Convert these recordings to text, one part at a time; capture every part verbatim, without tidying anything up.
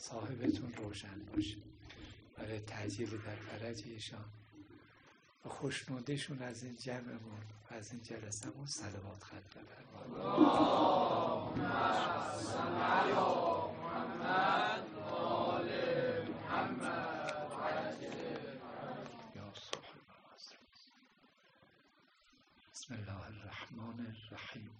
صاحبتون روشن باشه برای تعجیل در فرج ایشان و خوشنودیشون از این جمعمون و از این جلسمون صلوات ختم بفرمایید. اللهم صل علی محمد و آل محمد یا صاحب. بسم الله الرحمن الرحیم.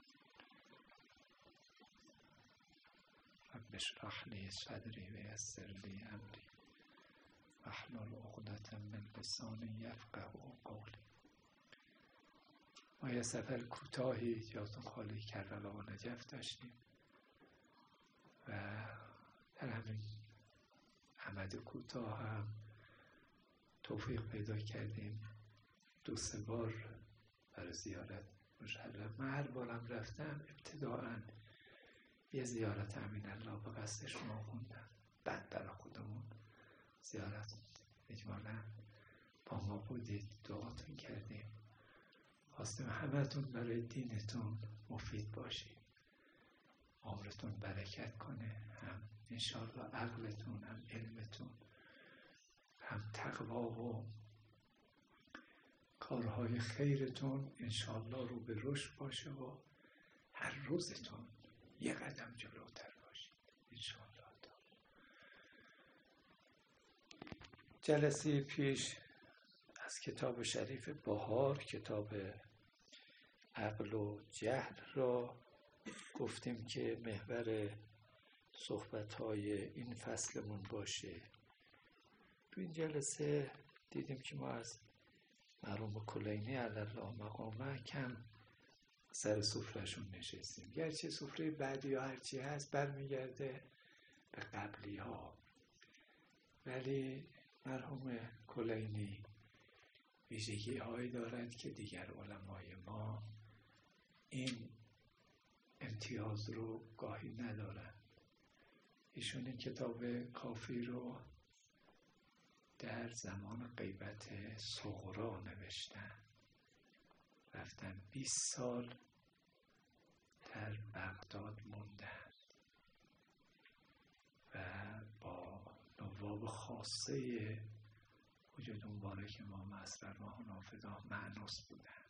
رب اشرح لی صدری و یسر لی امری واحلل عقدة من لسانی یفقهوا قولی. ما یه سفر کوتاهی جاتون خالی کربلا و نجف داشتیم و در همین عمد کوتاه هم توفیق پیدا کردیم دو سه بار برای زیارت مشرف. من هر بارم رفتم ابتداعاً یه زیارت امین الله به قصد شما خوندم، بعد برای خودمون زیارت اجمالا با ما بودید، دعاتون کردیم، خواستیم همتون برای دینتون مفید باشید، عمرتون برکت کنه، هم انشالله عقلتون، هم علمتون، هم تقوا و کارهای خیرتون انشالله رو به رشد باشه و هر روزتون یه قدم جلوتر باشید انشالله. جلسه پیش از کتاب شریف بهار، کتاب عقل و جهل را گفتیم که محور صحبت‌های این فصلمون باشه. تو این جلسه دیدیم که ما از مرحوم کلینی علی الله مقامه کم سر سفرهشون نشستیم، گرچه سفره بعدی یا هرچی هست برمیگرده به قبلی ها، ولی مرحوم کلینی ویژگی هایی دارد که دیگر علمای ما این امتیاز رو گاهی ندارن. ایشون این کتاب کافی رو در زمان غیبت صغرا نوشتن، رفتن بیست سال در بغداد موندن و با نواب خاصه وجود مبارک امام اسرار ماه نافذه مأنوس بودن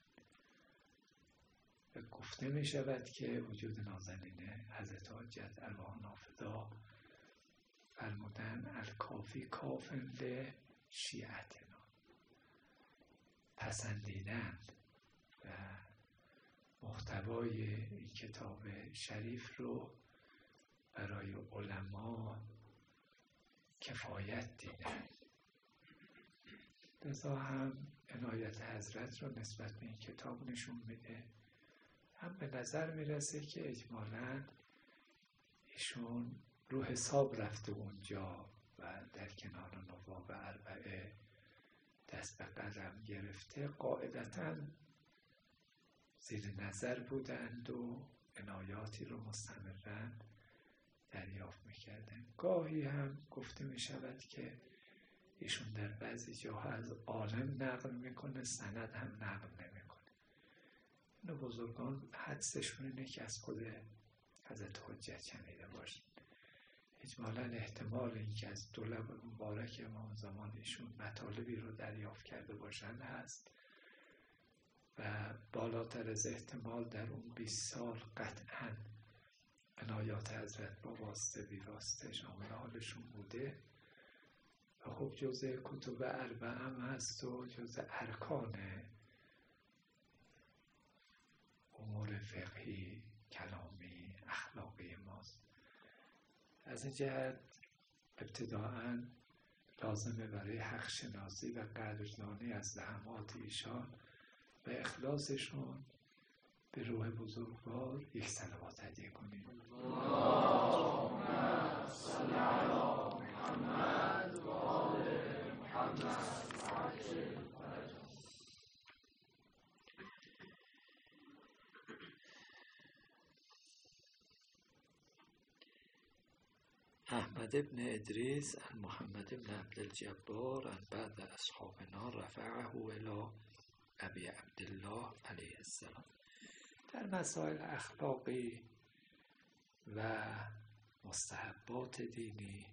و گفته می شود که وجود نازنین حضرت حجت ارواح نافذه فرمودن الکافی کافن لشیعتنا، پسندیدن و محتوای این کتاب شریف رو برای علما کفایت دیدن. لذا هم عنایت حضرت رو نسبت به این کتاب نشون میده، هم به نظر میرسه که اجمالاً ایشون رو حساب رفته اونجا و در کنار نواب اربعه دست به قلم گرفته، قاعدتاً زیر نظر بودند و عنایاتی رو مستمراً دریافت میکردن. گاهی هم گفته میشود که ایشون در بعضی جاها از عالم نقل میکنه، سند هم نقل نمیکنه. اینو بزرگان حدسشون اینه که از خود حضرت حجت شنیده باشن. اجمالاً احتمال این که از دو لب مبارک امام زمان ایشون مطالبی رو دریافت کرده باشن هست و بالاتر از احتمال در اون بیست سال قطعاً عنایات حضرت با واسطه بی واسطه شامل حالشون بوده و خب جزء کتب اربعه هم هست و جزء ارکان امور فقهی، کلامی، اخلاقی ماست. از این جهت ابتداعاً لازمه برای حق شناسی و قدردانی از زحمات ایشان و اخلاصشون به روح بزرگوار یک صلوات هدیه کنیم. اللهم صل علی محمد و آل محمد. احمد ابن ادریس عن محمد ابن عبد الجبار عن بعض اصحابنا رفعه الى ابی عبدالله علیه السلام. در مسائل اخلاقی و مستحب مستحبات دینی،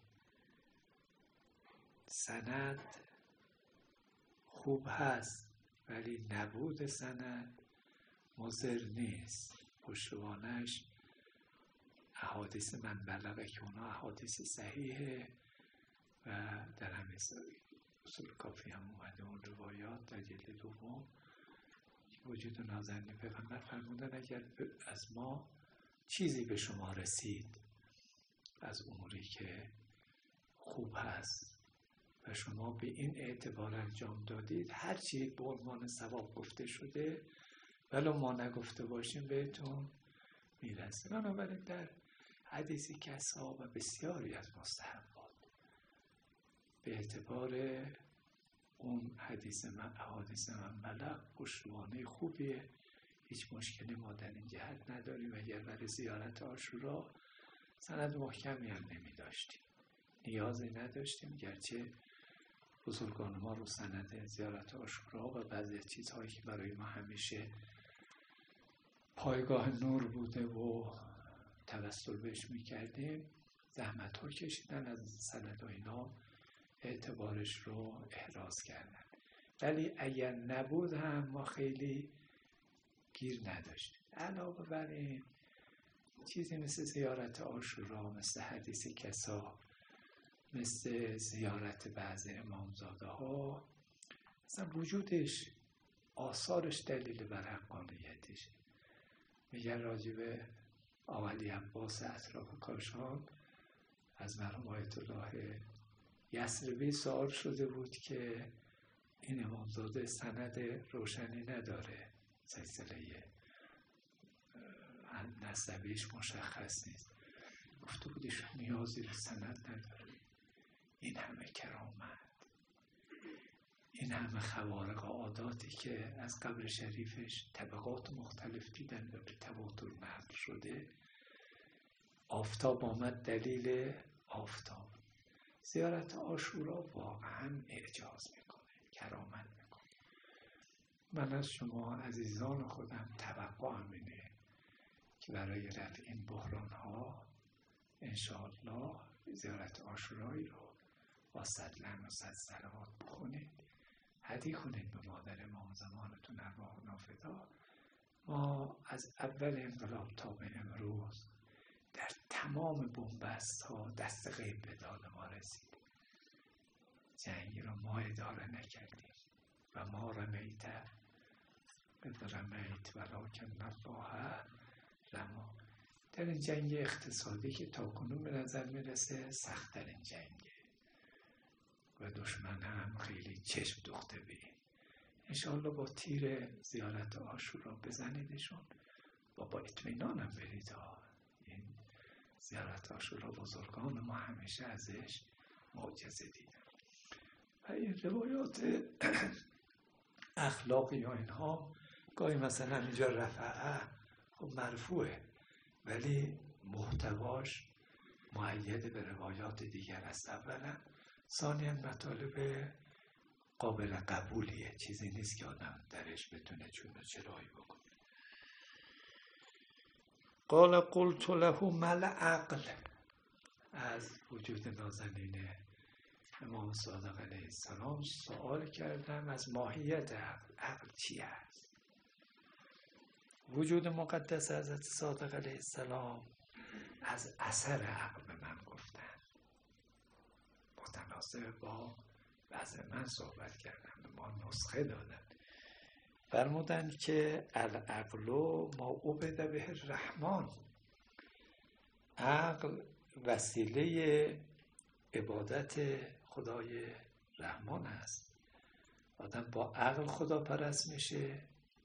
سند خوب هست ولی نبود سند مضر نیست. پشتوانش احادیث من بلغه که اونا احادیث صحیحه و در همه اصول کافی هم اومده اون روایات در جلد دوم وجود نازنین پیغمبر فرمودن اگر از ما چیزی به شما رسید از اموری که خوب هست و شما به این اعتبار انجام دادید، هر چی به عنوان ثواب گفته شده ولو ما نگفته باشیم بهتون میرسه. بنابراین در حدیثی کسا و بسیاری از مستحبات به اعتبار اون حدیث من احادیث من بلغ پشتوانه خوبیه، هیچ مشکلی ما در این جهت نداریم. اگر برای زیارت عاشورا سند محکمی هم نمی داشتیم، نیازی نداشتیم، گرچه بزرگان ما رو سند زیارت عاشورا و بعضی چیزهایی که برای ما همیشه پایگاه نور بوده و توسل بهش میکردیم زحمت ها کشیدن از سند و اینا اعتبارش رو احراز کردن. ولی اگر نبود هم ما خیلی گیر نداشتیم. علاوه بر این چیزی مثل زیارت عاشورا، مثل حدیث کسا، مثل زیارت بعض امامزاده ها، مثلا وجودش آثارش دلیل بر حقانیتش. میگن راجب آقای عباس اطراف کاشان از مرحوم آیت الله یثربی سوال شده بود که این امامزاده سند روشنی نداره، سلسله نسبیش مشخص نیست. گفته بودش نیازی به سند نداره. این همه کرامت، این همه خوارق عاداتی که از قبر شریفش طبقات مختلف دیدن و به تواتر نقل شده، آفتاب آمد دلیل آفتاب. زیارت عاشورا واقعا اعجاز میکنه، کرامت میکنه. من از شما عزیزان خودم توقعم اینه که برای رفع این بحران ها انشاءالله زیارت عاشورایی رو با صد لعن و صد صلوات بخونید، هدیه کنید به مادر امام زمانتون ارواح و نافدا. ما از اول انقلاب تا به امروز در تمام بنبست ها دست غیب به داد ما رسید. جنگی رو ما اداره نکردیم و ما رمیت اذ رمیت ولکن الله رما. در این جنگ اقتصادی که تا کنون به نظر میرسه سخت در این جنگه و دشمن هم خیلی چشم دوخته به این. انشاءالله با تیر زیارت عاشورا بزنیدشون و با اطمینان هم برید ها. این زیارت عاشورا بزرگان ما همیشه ازش معجزه دیدن و این روایات اخلاقی یا اینها گاهی مثلا اینجا رفعه خب مرفوعه ولی محتواش مؤید به روایات دیگر است. اولا ثانیاً مطالب قابل قبولیه، چیزی نیست که آدم درش بتونه چون و چرایی بکنه. قال قلت له مل عقل. از وجود نازنین امام صادق علیه السلام سوال کردم از ماهیت عقل. عقل چی است؟ وجود مقدس حضرت صادق علیه السلام از اثر عقل به من گفتن، متناسب با وضع من صحبت کردن، به ما نسخه دادن. فرمودن که العقل ما عبد به الرحمن. عقل وسیله عبادت خدای رحمان است. آدم با عقل خدا پرست میشه،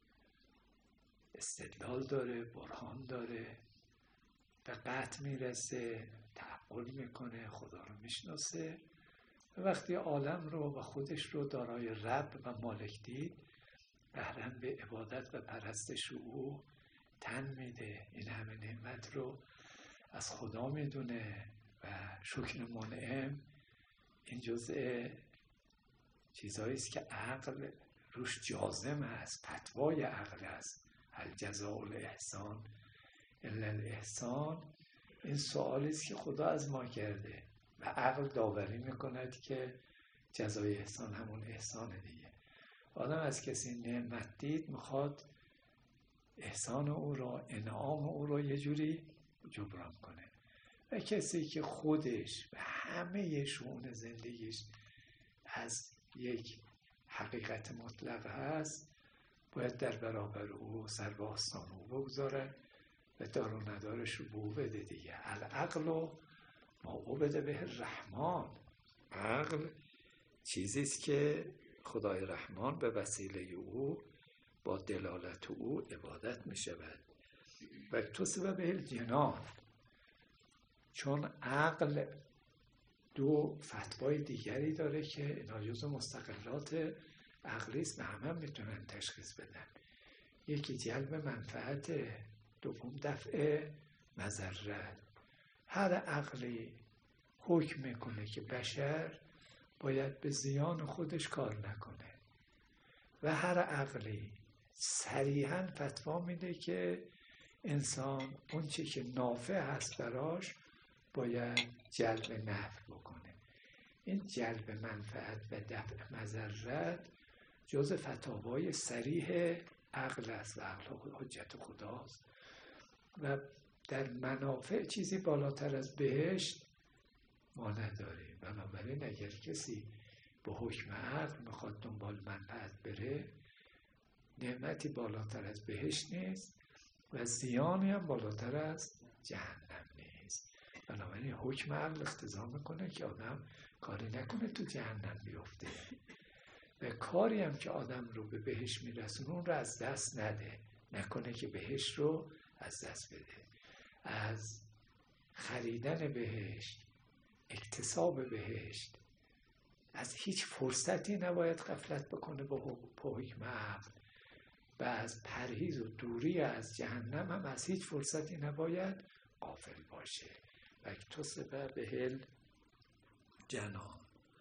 استدلال داره، برهان داره، به قطع میرسه، تعقل میکنه، خدا رو میشناسه. وقتی عالم رو و خودش رو دارای رب و مالک دید، بهرم به عبادت و پرستش او تن میده. این همه نعمت رو از خدا میدونه و شکر منعم این جزء چیزهایی است که عقل روش جازم است، فتوای عقل است. هل جزاء الاحسان الا الاحسان. این سوالی است که خدا از ما کرده و عقل داوری میکند که جزای احسان همون احسان دیگه. آدم از کسی نعمت دید میخواد احسان او را، انعام او را یه جوری جبران کنه. و کسی که خودش و همه شؤون زندگیش از یک حقیقت مطلق هست، باید در برابر او سر به آستان او بگذارد و دار و ندارش رو به او بده دیگه. العقل ما او بده به الرحمن. عقل چیزیست که خدای رحمان به وسیله او با دلالت او عبادت می شود. و تو سبب الجنان، چون عقل دو فتوای دیگری داره که اینا جزو مستقلات عقلی است و همه هم میتونن تشخیص بدن. یکی جلب منفعت، دوم دفع مضرت. هر عقلی حکم میکنه که بشر باید به زیان خودش کار نکنه و هر عقلی صریحاً فتوا میده که انسان اون چی که نافع هست براش باید جلب نفع بکنه. این جلب منفعت و دفع مضرت جز فتاوای صریح عقل است و عقل حجت خداست و در منافع چیزی بالاتر از بهشت ما نداریم. بنابراین اگر کسی به حکم عقل میخواد دنبال منفعت بره، نعمتی بالاتر از بهشت نیست و زیانی هم بالاتر از جهنم نیست. بنابراین حکم عقل اقتضا میکنه که آدم کاری نکنه تو جهنم بیفته و کاری هم که آدم رو به بهشت میرسونه اون رو از دست نده، نکنه که بهشت رو از دست بده. از خریدن بهشت، اکتساب بهشت، از هیچ فرصتی نباید غفلت بکنه با حکم عقل و از پرهیز و دوری از جهنم هم از هیچ فرصتی نباید غافل باشه. و اکتسب به الجنان.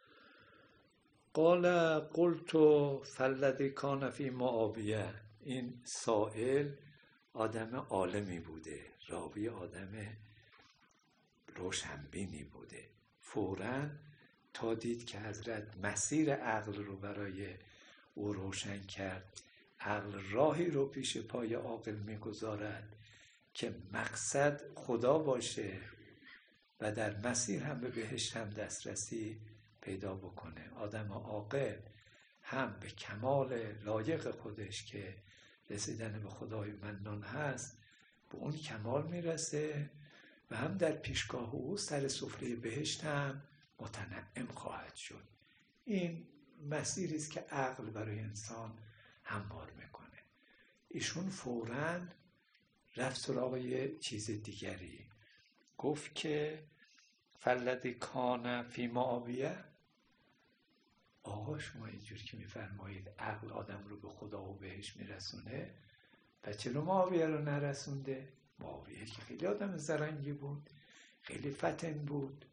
قال قلت فالذی کان فی معاویه. این سائل آدم عالمی بوده، راوی آدم روشنبینی بوده. فوراً تا دید که حضرت مسیر عقل رو برای او روشن کرد، عقل راهی رو پیش پای عاقل میگذارد که مقصد خدا باشه و در مسیر هم به بهشت هم دسترسی پیدا بکنه. آدم عاقل هم به کمال لایق خودش که رسیدن به خدای منان هست به اون کمال میرسه و هم در پیشگاه او سر سفره بهشت هم متنعم خواهد شد. این مسیری است که عقل برای انسان هموار میکنه. ایشون فوراً رفت سراغ یه چیز دیگری، گفت که فالذی کان فی معاویه. آقا شما اینجور که میفرمایید عقل آدم رو به خدا و بهش میرسونه، و چرا معاویه رو نرسونده؟ معاویه که خیلی آدم زرنگی بود، خیلی فتن بود،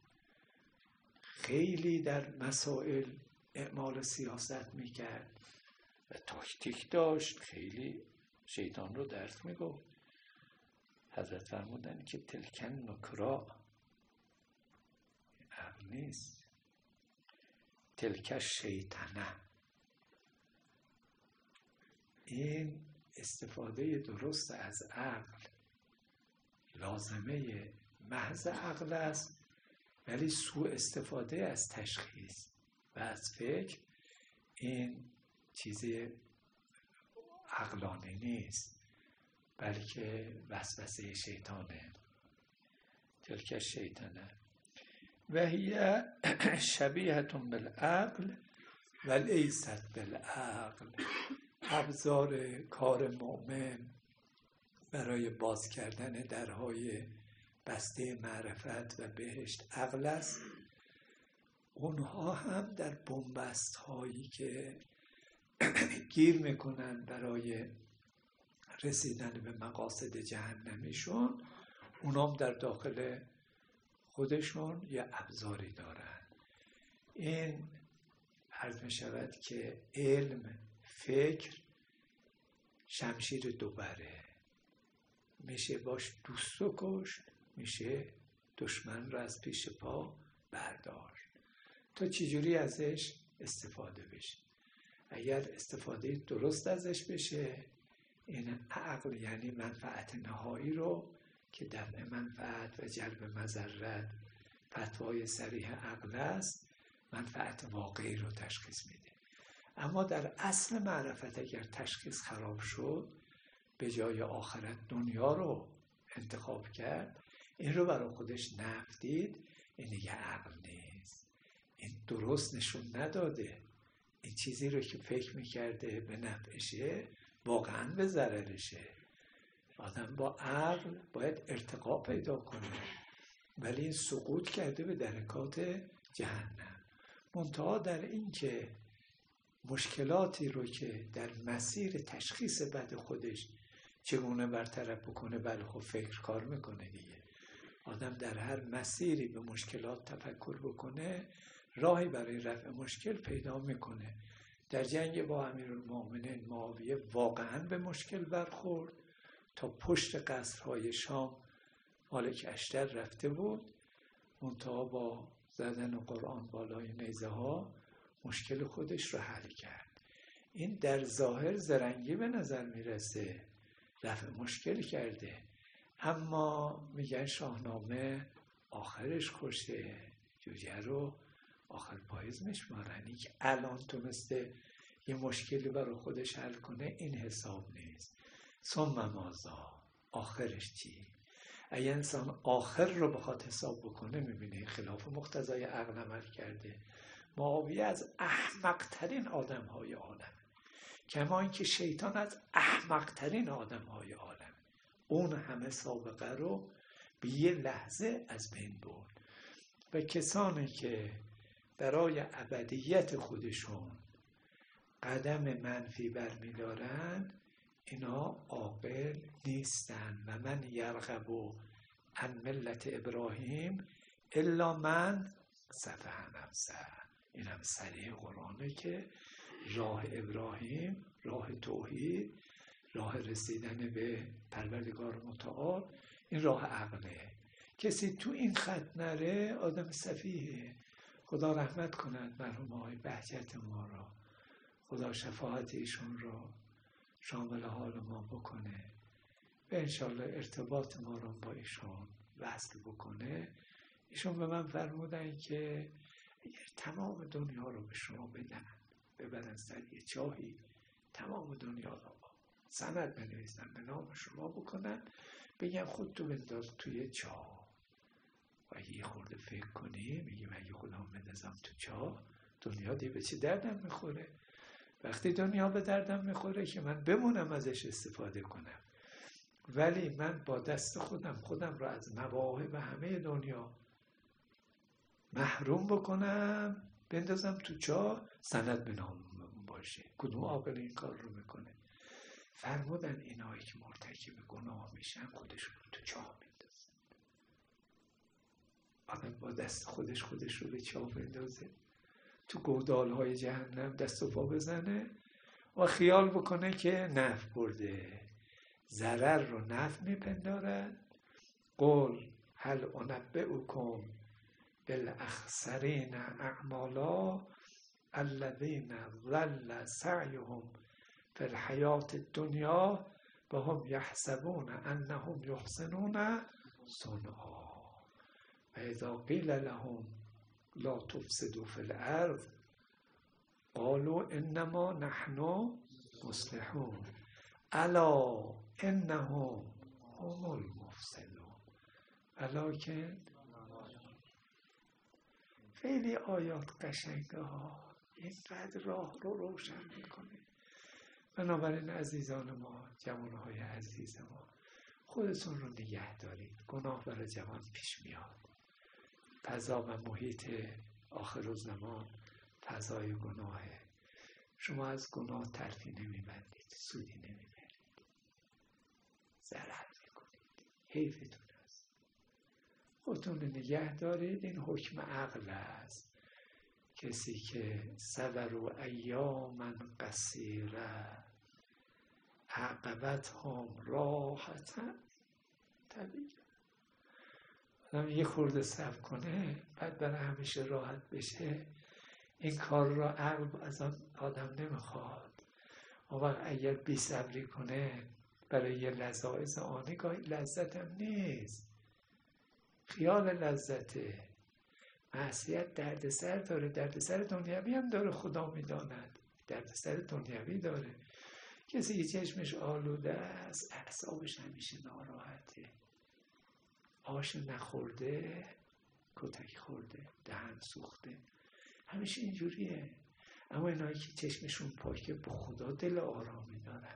خیلی در مسائل اعمال سیاست میکرد و تاکتیک داشت، خیلی شیطان رو درس میگفت. حضرت فرمودن که تلکن نکرا، عقل نیست، تلک شیطنه. این استفاده درست از عقل لازمه محض عقل است، ولی سوء استفاده از تشخیص و از فکر این چیزی عقلانی نیست، بلکه وسوسه شیطانه. تلک شیطانه و هی شبیهة بالعقل و لیست بالعقل. ابزار کار مؤمن برای باز کردن درهای بسته معرفت و بهشت عقل است. اونها هم در بنبست هایی که گیر میکنن برای رسیدن به مقاصد جهنمیشون، اونام در داخل خودشون یه ابزاری دارن. این عرض می شود که علم، فکر شمشیر دوبره، میشه باش دوست و کشت، میشه دشمن رو از پیش پا برداشت تا چجوری ازش استفاده بشه. اگر استفاده درست ازش بشه، این عقل یعنی منفعت نهایی رو که دفع منفعت و جلب مضرت فتوای صریح عقل است، منفعت واقعی رو تشخیص میده. اما در اصل معرفت اگر تشخیص خراب شد، به جای آخرت دنیا رو انتخاب کرد، این رو برای خودش نفی دید، این دیگه عقل نیست. این درست نشون نداده. این چیزی رو که فکر میکرده به نفعشه واقعا به ضررشه. آدم با عقل باید ارتقا پیدا کنه، ولی این سقوط کرده به درکات جهنم. منتها در این که مشکلاتی رو که در مسیر تشخیص بد خودش چگونه برطرف بکنه، بله خب فکر کار میکنه دیگه. آدم در هر مسیری به مشکلات تفکر بکنه، راهی برای رفع مشکل پیدا میکنه. در جنگ با امیرالمومنین معاویه واقعا به مشکل برخورد، تا پشت قصرهای شام مالک اشتر رفته بود، منتها با زدن قرآن بالای نیزه ها مشکل خودش رو حل کرد. این در ظاهر زرنگی به نظر میرسه، رفع مشکل کرده، اما میگن شاهنامه آخرش خوشه، جوجه رو آخر پاییز میشمارن. که الان تونسته یه مشکلی برای خودش حل کنه، این حساب نیست. ثم ماذا، آخرش چی؟ اگه انسان آخر رو بخواد حساب بکنه، میبینه خلاف مقتضای عقل عمل کرده. معاویه از احمق ترین آدم های عالم، کما اینکه شیطان از احمق ترین آدم های عالم، اون همه سابقه رو به یه لحظه از بین برد. و کسانی که برای ابدیت خودشون قدم منفی برمی‌دارن، اینا عاقل نیستن. و من یرغب عن ملت ابراهیم الا من سفه نفسه. این هم صریح قرآنه که راه ابراهیم، راه توحید، راه رسیدن به پروردگار متعال، این راه عقله. کسی تو این خط نره آدم سفیه. خدا رحمت کند مرحوم آقای بهجت ما را، خدا شفاعت ایشون را شامل حال ما بکنه و انشالله ارتباط ما را با ایشون وصل بکنه. ایشون به من فرمودن که اگر تمام دنیا رو به شما بدن، ببرن سر یه چاهی، تمام دنیا رو سند بنویسن، به نام شما بکنن، بگن خودتو بنداز توی چاه. و اگه یه خورده فکر کنی، میگیم اگه خودم بندازم تو چاه، دنیا دیگه به چه دردم میخوره؟ وقتی دنیا به دردم میخوره که من بمونم ازش استفاده کنم، ولی من با دست خودم خودم رو از مواهب همه دنیا محروم بکنم، بندازم تو چاه، سند به نام باشه. کدوم عاقل این کار رو میکنه؟ فرمودن اینایی که مرتکب گناه میشن خودشون رو تو چاه میندازن. آدم با دست خودش خودش رو به چاه بندازه، تو گودالهای جهنم دست و پا بزنه و خیال بکنه که نفع برده. ضرر رو نفع میپندارد. قل هل انبئکم بالاخسرین اعمالا الذین ضل سعیهم فی الحیاة الدنیا و هم یحسبون انهم یحسنون صنعا و اذا قیل لهم لا تفسدوا فی الارض قالوا انما نحن مصلحون الا انهم هم المفسدون. ولکن خیلی آیات قشنگه ها، اینقدر راه رو روشن میکنه. بنابراین عزیزان ما، جوانهای عزیز ما، خودتون رو نگه دارید. گناه برای جوان پیش میاد. فضا و محیط آخرالزمان فضای گناهه. شما از گناه تلفی نمیبندید، سودی نمیبرید، ضرر میکنید، حیفتون است. خودتون رو نگه دارید. این حکم عقل است. کسی که صبر و ایاما قصیره عاقبت هم راحتا طبیعه آدم یه خورده صبر کنه بعد برای همیشه راحت بشه، این کار را عقل از آدم نمیخواد. اون وقت اگر بی صبری کنه برای یه لذاذ آنی گاهی لذت هم نیست، خیال لذته. معصیت دردسر داره، دردسر دنیوی هم داره، خدا میداند دردسر دنیوی داره. کسی که چشمش آلوده است اعصابش همیشه ناراحته، آش نخورده کتک خورده، دهن سوخته، همیشه اینجوریه. اما اینایی که چشمشون پاکه به خدا دل آرامی دارن.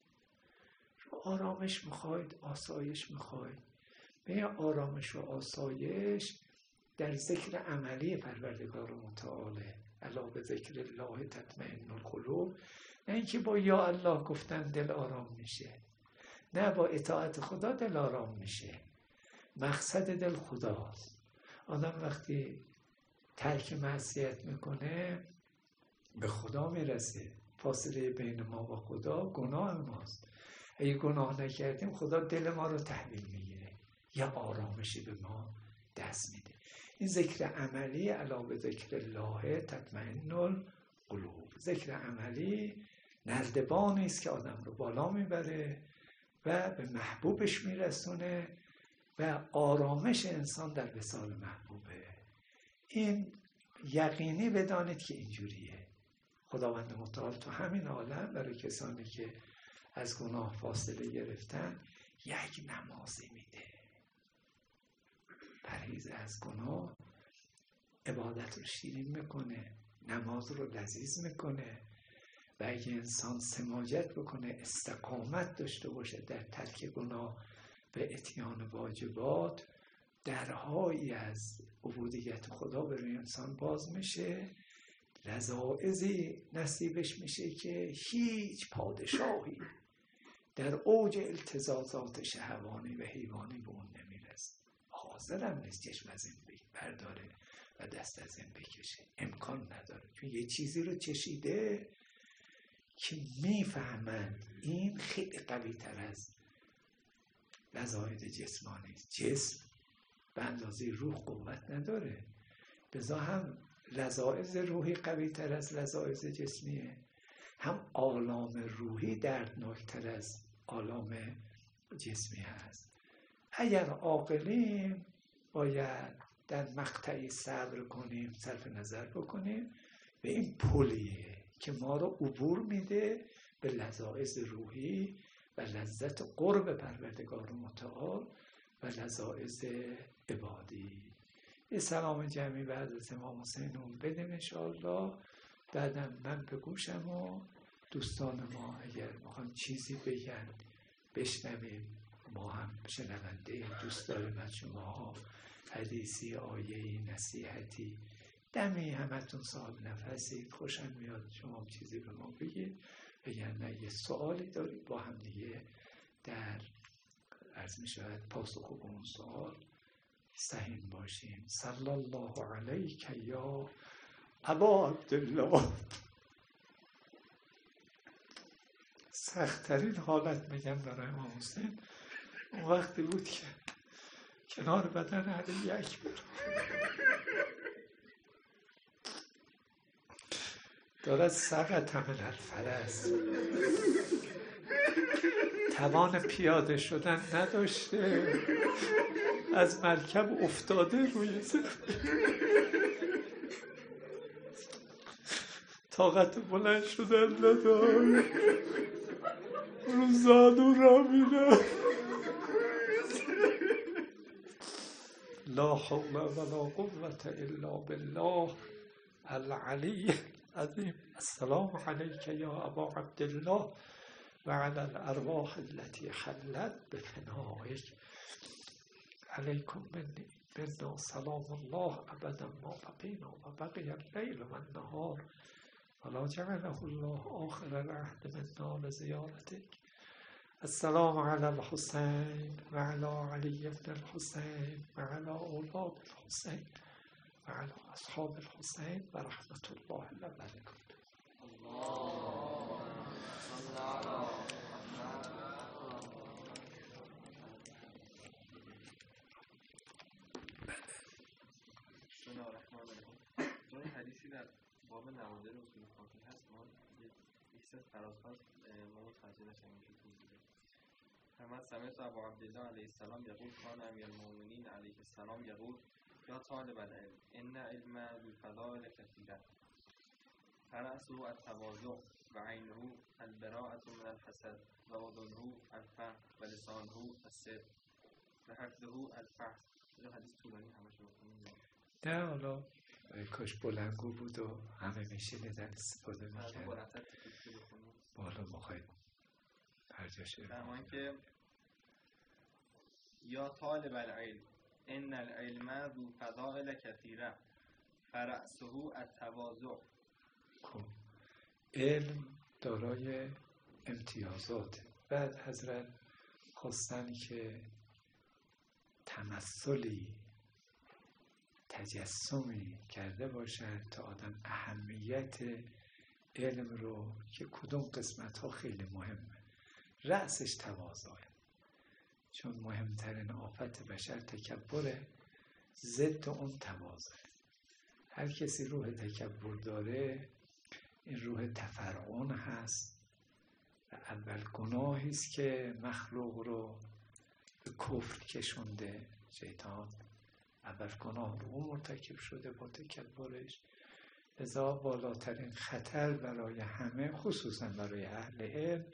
آرامش میخواید، آسایش میخواید، به آرامش و آسایش در ذکر عملی پروردگار متعاله. الا به ذکر الله تطمئن القلوب. نه اینکه با یا الله گفتن دل آرام میشه، نه با اطاعت خدا دل آرام میشه. مقصد دل خداست. آدم وقتی ترک معصیت میکنه به خدا میرسه. فاصله بین ما و خدا گناه ماست. اگه گناه نکردیم خدا دل ما رو تحویل میگیره، یا آرامشی به ما دست میده. این ذکر عملی الا به ذکر الله تطمئن القلوب. ذکر عملی نردبانی است که آدم رو بالا میبره و به محبوبش میرسونه و آرامش انسان در وصال محبوبه. این یقینی بدانید که اینجوریه. خداوند متعال تو همین عالم برای کسانی که از گناه فاصله گرفتن یک نمازی میده. پرهیز از گناه عبادت رو شیرین میکنه، نماز رو لذیذ میکنه. و اگه انسان سماجت بکنه، استقامت داشته باشه در ترک گناه به اتیان واجبات، درهایی از عبودیت خدا برای انسان باز میشه. لذاذی نصیبش میشه که هیچ پادشاهی در اوج التزازات شهوانی و حیوانی به اون نمیرسه. حاضرم نیست چشم از این برداره و دست از این بکشه، امکان نداره. چون یه چیزی رو چشیده که میفهمند این خیلی قوی تر از لذاذ جسمانی است. جسم به اندازه روح قوت نداره، لذا هم لذاذ روحی قوی تر از لذاذ جسمیه، هم آلام روحی دردناکتر از آلام جسمی هست. اگر عاقلیم باید در مقطعی صبر کنیم، صرف نظر بکنیم به این پلیه که ما رو عبور میده به لذاذ روحی و لذت قرب پروردگار متعال و لذاذ عبادی. یه سلام جمعی بعد از امام حسین اون بدیم انشاءالله. بعدم من به گوشم و دوستان ما اگر میخوان چیزی بگن بشنویم، ما هم شنونده دوست داریم از شما ها. حدیثی، آیه‌ای، نصیحتی، دمی همتون صاحب نفسی، خوشم میاد شما چیزی به ما بگید. وگرنه یه سوالی دارید با هم دیگه در عرض می شود پاسخ به اون سوال سهیم باشیم. صلی الله علیک یا ابا عبدالله. سخت‌ترین حالت میگم برای امام حسین اون وقتی بود که کنار بدن علی اکبر دارد سقط من الفرس، توان پیاده شدن نداشته، از مرکب افتاده روی زمین، طاقت بلند شدن نداره، رو زانو را میره. لا حول ولا قوة الا بالله العلی العظیم. السلام علیک یا ابا عبدالله و علی الارواح التي حلت بفنائک. علیکم منی منا سلام الله ابدا ما بقینا و بقی اللیل و النهار ولا جعله الله آخر العهد منا لزیارتک. السلام علی الحسین و علی علی بن الحسین و علی اولاد الحسین و علی اصحاب الحسین و رحمت الله و برکاته. الله الرحمن الرحیم. جای حدیثی در باب نوادر اصول فقهی هست، ما یک سه فراز هست ما متوجه نشدیم که توضیح بدیم. فرمود سمعت ابو عبدالله علیه السلام یقول کان امیر المؤمنین علیه السلام یقول یا طالب العلم ان علم ذو فضائل کثیرة فرأسه التواضع و عینه البراءة من الحسد و اذنه الفهم و لسانه الصدق و حفظه الفحص. این حدیث طولانی همش بکنیم نه حالا کاش بلنگو بود و همه میشنیدن استفاده میکرد. بالا مخواهید پرجاشه فرمان که یا طالب العلم ان العلم ذو فضائل کثیرة فرأسه التواضع. خب علم دارای امتیازات. بعد حضرت خواستن که تمثلی تجسمی کرده باشد تا آدم اهمیت علم رو که کدوم قسمت ها خیلی مهمه. رأسش تواضعه، چون مهمترین آفت بشر تکبره، ضد اون تواضعه. هر کسی روح تکبر داره این روح تفرعون هست و اول گناهی است که مخلوق رو به کفر کشونده. شیطان اول گناه رو اون مرتکب شده با تکبرش. لذا بالاترین خطر برای همه، خصوصا برای اهل علم،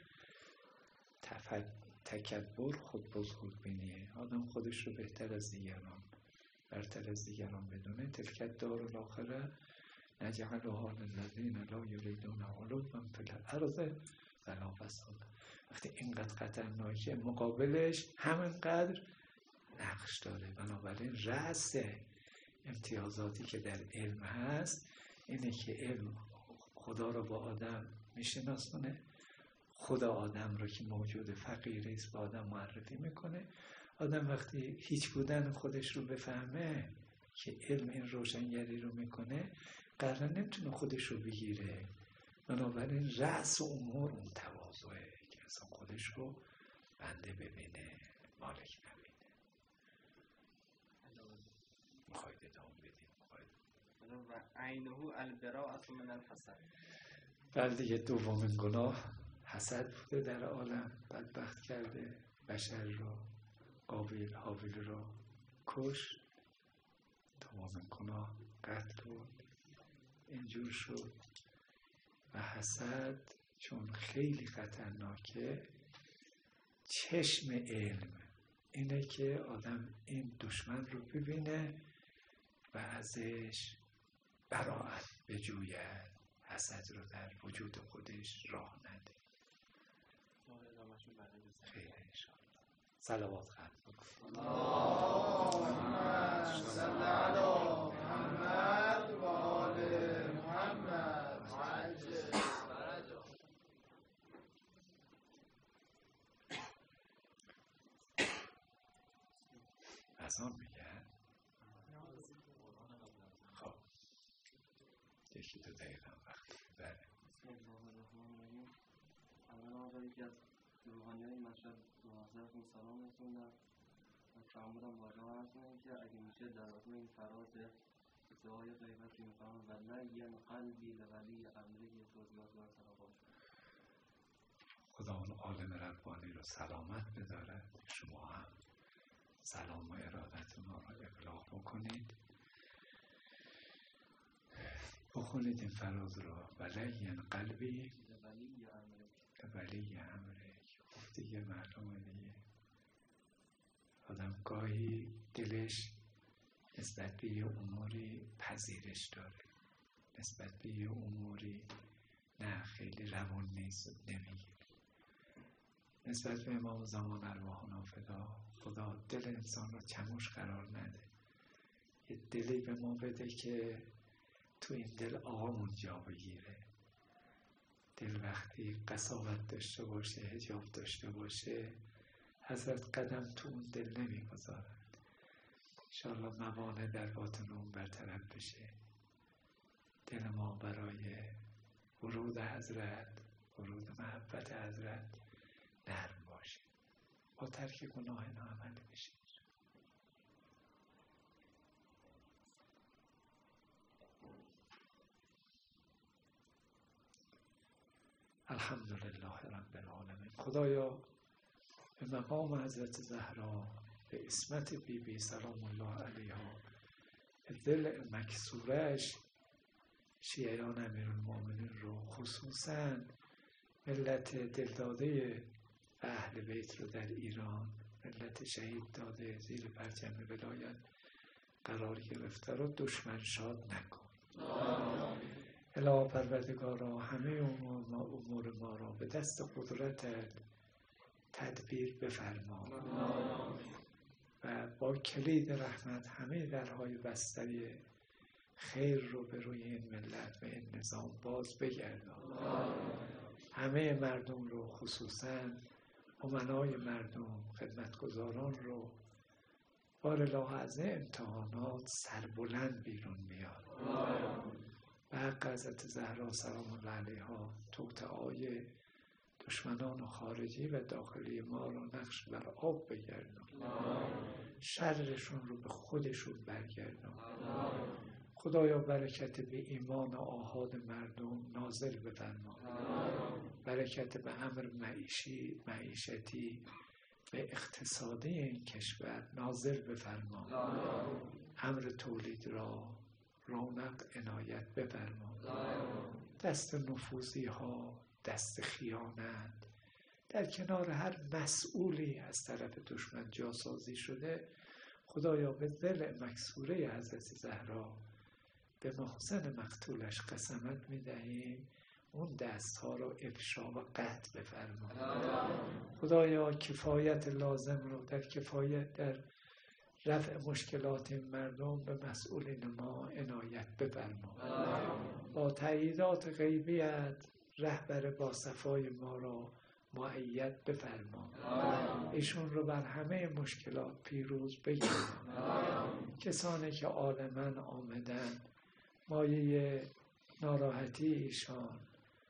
تکبر، خود بزرگ بینیه. آدم خودش رو بهتر از دیگران، برتر از دیگران بدونه. تلک الدار الاخره نجعلها للذین لا یریدون علوا فی الارض ولا فسادا. وقتی اینقدر خطرناکه، مقابلش همینقدر نقش داره. بنابراین رأس امتیازاتی که در علم هست اینه که علم خدا رو با آدم میشناسونه، خدا آدم رو که موجود فقیری است با آدم معرفی میکنه. آدم وقتی هیچ بودن خودش رو بفهمه که علم این روشنگری رو میکنه، قرار نمیتونه خودش رو بگیره. بنابراین رأس امور اون تواضعه که اصلا خودش رو بنده ببینه، مالک نبینه. میخواید ادامه بدیم؟ و عینه البراءة من الحسد. بله دیگه، دومین گناه حسد بوده در عالم. بدبخت کرده بشر رو، قابیل حابیل رو کش. دومین گناه قتل بود. اینجور شد. و حسد چون خیلی خطرناکه، چشم علم اینه که آدم این دشمن رو ببینه و ازش براءت بجوید، حسد رو در وجود خودش راه نده. خیلی انشاءالله. صلوات خط بکن. اللهم صل علی محمد و آل محمد عجل فرجه. اذان میگن؟ خب یکی دو دقیقه وقت بره. اولا یکی از روحانیان این مشهد به حضرتون سلام رسوندم و فرمودم واجب هستم که اگه میشه در واقع این فراز دعای غیبت که میفرمون و لین قلبی لولی امری توضیحات و سلامات. خدا اون عالم ربانی رو سلامت بدارد. شما هم سلام و ارادتون رو ابلاغ بکنید. بخونید این فراز رو. ولین قلبی ولی امرک. خب دیگه معلومه دیگه. آدم گاهی دلش نسبت به یه اموری پذیرش داره، نسبت به یه اموری نه خیلی روان نیست، نمیگیره. نسبت به امام زمان ارواحنا فدا، خدا دل انسان رو چموش قرار نده. یه دلی به ما بده که تو این دل آمون جا بگیره. دل وقتی قساوت داشته باشه، حجاب داشته باشه، حضرت قدم تو اون دل نمیگذارد. انشاءالله موانع در باطن اون برطرف بشه. دل ما برای ورود حضرت، ورود محبت حضرت نرم باشه. با ترک گناه ناعمل بشه. الحمدلله رب العالمین. خدایا به مقام حضرت زهرا، به عصمت بی بی سلام الله علیها، به دل مکسورش شیعیان امیرالمومنین رو، خصوصاً ملت دلداده اهل بیت رو در ایران، ملت شهید داده زیر پرچم ولایت قرار گرفته رو دشمن شاد نکن. الهی پروردگارا همه امور ما, امور ما را به دست قدرتت تدبیر بفرما و با کلید رحمت همه درهای بستری خیر رو به روی این ملت و این نظام باز بگردان. همه مردم رو، خصوصاً امنای مردم، خدمتگزاران رو بار الله از امتحانات سربلند بیرون میاد. به حق حضرت زهرا سلام الله علیها توطئه‌های دشمنان خارجی و داخلی ما رو نقش بر آب بگردان، شرشون رو به خودشون برگردان. خدایا برکت به ایمان و آحاد مردم نازل بفرما، برکت به امر معیشی معیشتی و اقتصادی این کشور نازل بفرما، امر تولید را رونق عنایت بفرما. دست نفوذی ها، دست خیانت در کنار هر مسئولی از طرف دشمن جاسازی شده، خدایا به دل مکسوره حضرت زهرا به محسن مقتولش قسمت می‌دهیم اون دستها را افشا و قطع بفرما. خدایا کفایت لازم رو در کفایت در رفع مشکلات این مردم به مسئولین ما عنایت بفرما. با تأییدات غیبیت رهبر با صفای ما را مؤید بفرما، ایشون رو بر همه مشکلات پیروز بگردان. کسانی که عالماً آمدن مایه ناراحتی ایشان،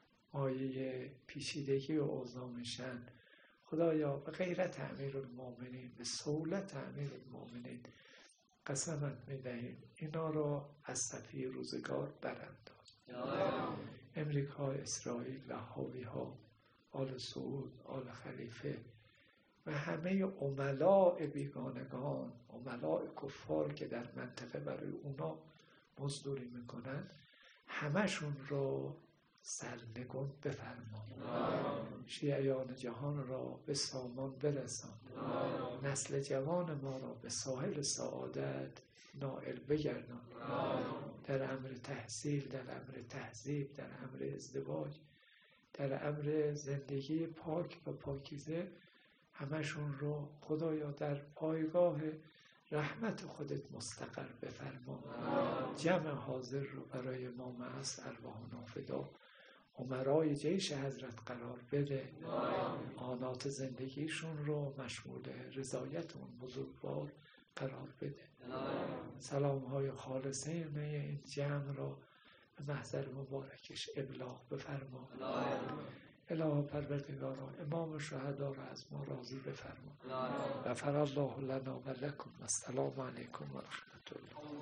مایه پیچیدگی و اوضاع میشن، خدایا به غیرت امیرالمومنین، به سهولت امیرالمومنین قسمت میدهیم اینا را از صفی روزگار برانداز. امریکا، اسرائیل و حاوی ها، آل سعود، آل خلیفه و همه عملاء بیگانگان، عملاء کفار که در منطقه برای اونا مزدوری میکنن، همشون رو سرنگون بفرما. شیعیان جهان را به سامان برسان، نسل جوان ما را به ساحل سعادت نائل بگردان. در امر تحصیل، در امر تهذیب، در امر ازدواج، در امر زندگی پاک و پاکیزه همشون رو خدایا در پایگاه رحمت خودت مستقر بفرما. جمع حاضر رو برای ما معص ارواحنا فدا امرای جیش حضرت قرار بده. آنات زندگیشون رو مشمول رضایت اون بزرگوار قرار بده. سلام های خالصه این جمع را به محضر مبارکش ابلاغ بفرما. الهی پروردگارا امام شهدا را از ما راضی بفرما. غفر الله لنا و لکم و السلام علیکم و رحمت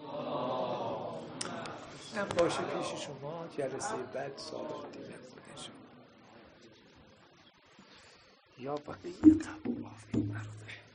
الله. هم باشه پیش شما، جلسه بعد سوال دیگه بودش یا بقیه تبوافی مرده.